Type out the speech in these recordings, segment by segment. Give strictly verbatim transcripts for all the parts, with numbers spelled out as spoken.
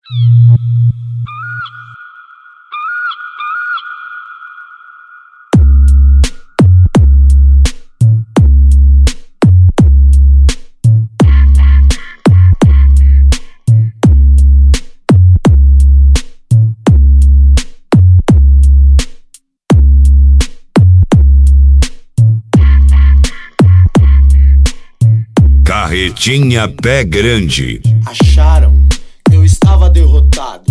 Carretinha Pé Grande. Acharam que eu estava derrotado.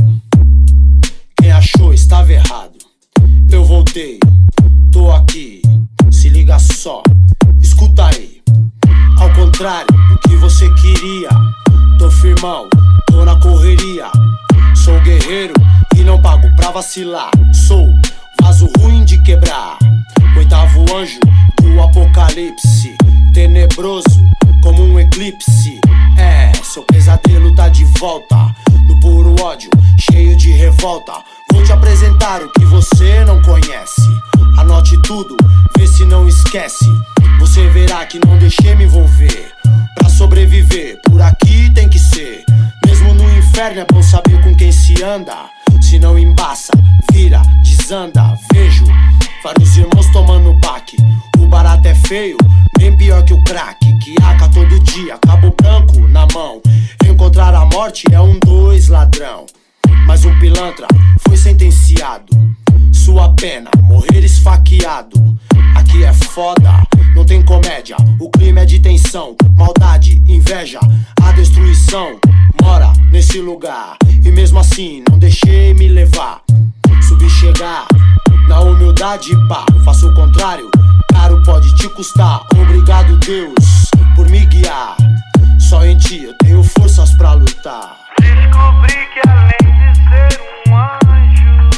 Quem achou estava errado. Eu voltei, tô aqui. Se liga só, escuta aí. Ao contrário do que você queria, tô firmão, tô na correria. Sou guerreiro e não pago pra vacilar. Sou vaso ruim de quebrar, oitavo anjo do apocalipse, tenebroso como um eclipse. É, seu pesadelo tá de volta, no puro ódio, cheio de revolta. Vou te apresentar o que você não conhece. Anote tudo, vê se não esquece. Você verá que não deixei me envolver. Pra sobreviver, por aqui tem que ser. Mesmo no inferno é bom saber com quem se anda. Se não embaça, vira, desanda. Vejo vários irmãos tomando baque. O barato é feio, bem pior que o crack. Que aca todo dia, cabo branco na mão. Encontrar a morte é um dois ladrão. Mas um pilantra foi sentenciado. Sua pena, morrer esfaqueado. Aqui é foda, não tem comédia. O clima é de tensão, maldade, inveja. A destruição mora nesse lugar. E mesmo assim não deixei me levar. Subi chegar na humildade, pá. Faço o contrário, caro pode te custar. Obrigado Deus por me guiar. Só em ti eu tenho forças pra lutar. Descobri que além de ser um anjo,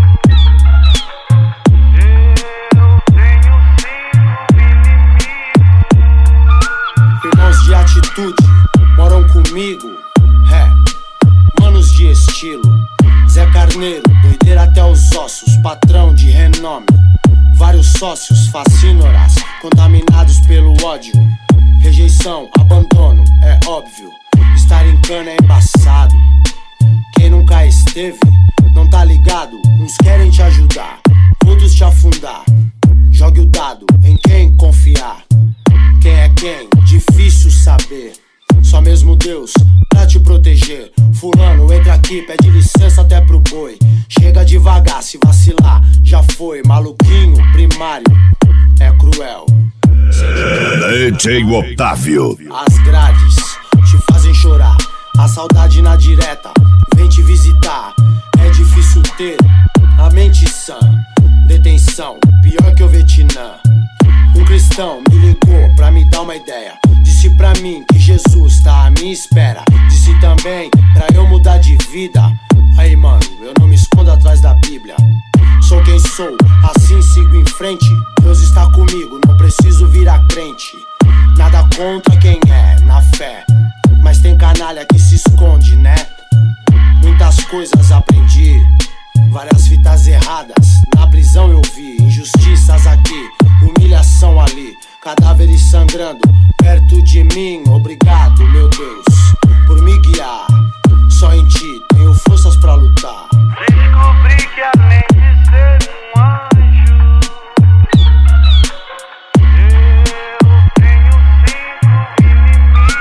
eu tenho cinco inimigos. Irmãos de atitude moram comigo. É, manos de estilo. Zé Carneiro, doideira até os ossos. Patrão de renome. Vários sócios, fascínoras, contaminados pelo ódio. Rejeição, abandono, é óbvio. Estar em cana é embaçado. Quem nunca esteve, não tá ligado. Uns querem te ajudar, outros te afundar. Jogue o dado em quem confiar. Quem é quem, difícil saber. Só mesmo Deus pra te proteger. Fulano, entra aqui, pede licença até pro boi. Chega devagar, se vacilar, já foi. Maluquinho, primário, é cruel. D J Otávio. As grades te fazem chorar. A saudade na direta vem te visitar. É difícil ter a mente sã. Detenção, pior que o Vietnã. Um cristão me ligou pra me dar uma ideia. Disse pra mim que Jesus tá à minha espera. Disse também pra eu mudar de vida. Aí mano, eu não me escondo atrás da Bíblia. Sou quem sou, assim sigo em frente. Deus está comigo, não preciso virar crente. Nada contra quem é, na fé. Mas tem canalha que se esconde, né? Muitas coisas aprendi, várias fitas erradas. Na prisão eu vi injustiças aqui, humilhação ali, cadáveres sangrando perto de mim. Obrigado, meu Deus, por me guiar. Só em ti tenho forças pra lutar. Descobri que além de ser um anjo, eu tenho cinco inimigos.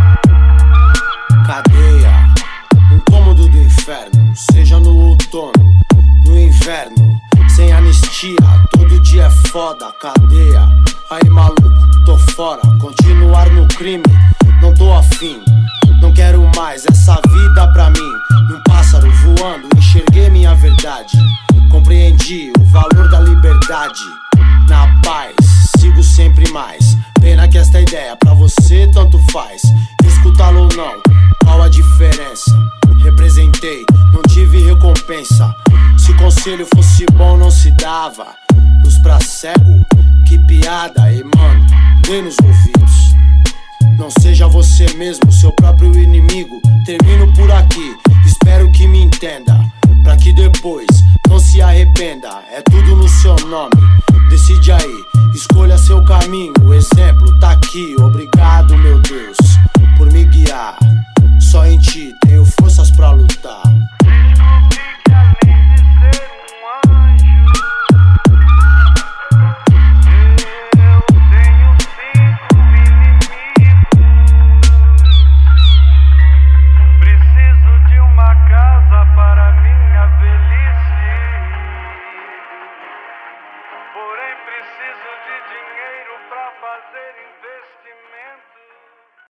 Cadeia, um cômodo do inferno. Seja no outono, no inverno. Sem anistia, todo dia é foda. Cadeia, aí maluco, tô fora. Continuar no crime, não tô afim. Não quero mais essa vida pra mim. Num pássaro voando, enxerguei minha verdade. Compreendi o valor da liberdade. Na paz, sigo sempre mais. Pena que esta ideia pra você tanto faz. Escutá-lo ou não, qual a diferença? Representei, não tive recompensa. Se conselho fosse bom não se dava. Luz pra cego, que piada. E mano, dê nos ouvidos. Não seja você mesmo, seu próprio inimigo. Termino por aqui, espero que me entenda. Pra que depois não se arrependa. É tudo no seu nome, decide aí, escolha seu caminho. O exemplo tá aqui, obrigado.